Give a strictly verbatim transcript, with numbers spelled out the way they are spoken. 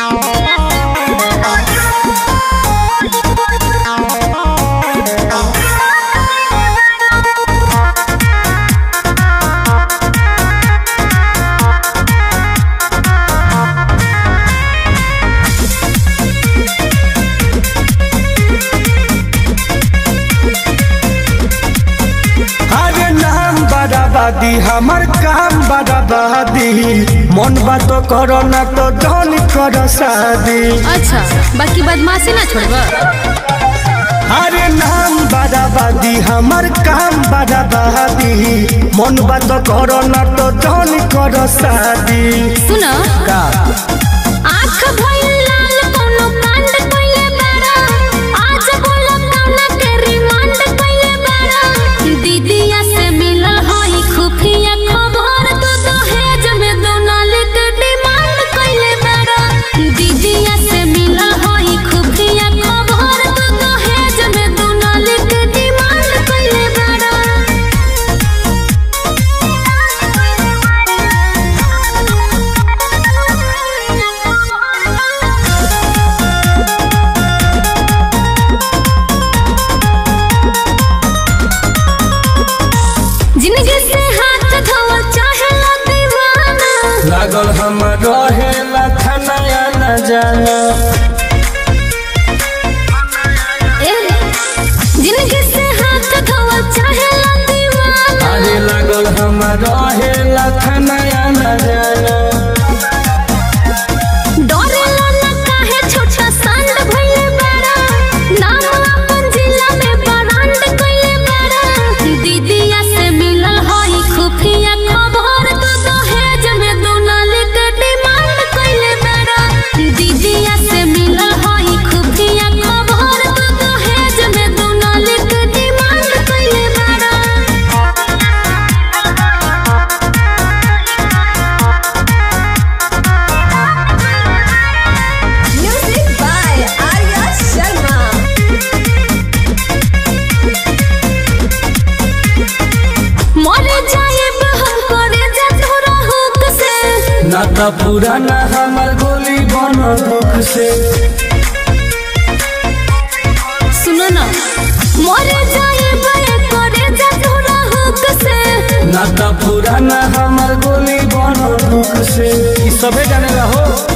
दी हमार काम बराबादी मन बात करो ना तो धन करो शादी। अच्छा बाकी बदमाशी ना छोड़बा। अरे नाम बराबादी हमार काम बराबादी मन बात करो ना तो धन करो शादी। सुनो का आँख भइल लाल कोनो कांड कइले बाड़ा आज बोला कौना के रिमांड कइले बाड़ा दीदिया से मिलल होई खुफिया खबर तो दहेज में दोनाले के डिमांड कइले बाड़ा दीदिया से मिलल होई खुफिया खबर तो दहेज में दोनाले के डिमांड कइले बाड़ा। जिंदगी से हाथ धोवा चाहे ला दीवाना लागल हम रहे लखनया न जाना। ए जिंदगी से हाथ धोवा चाहे ला दीवाना अरे लागल हम रहे लखनया न जाना। डरेला ना काहे छोटा सांड भइले बाड़ा नाम अपन जिला में ब्रांड कइले बाड़ा दीदिया से मिलल होई खुफिया खबर तो दहेज में दोनाले के डिमांड कइले बाड़ा दीदिया से मिलल होई खुफिया खबर तो दहेज में दोनाले के डिमांड कइले बाड़ा। Music by Arya Sharma. मरे जाएब हम करे जा तोरा हुक से ना तो पुराना हमार गोली बनो दुख से। सुनो ना मरे जाएब करे जा तोरा हुक से ना तो पुराना हमार गोली बनो दुख से। ई सबे जाने ला हो।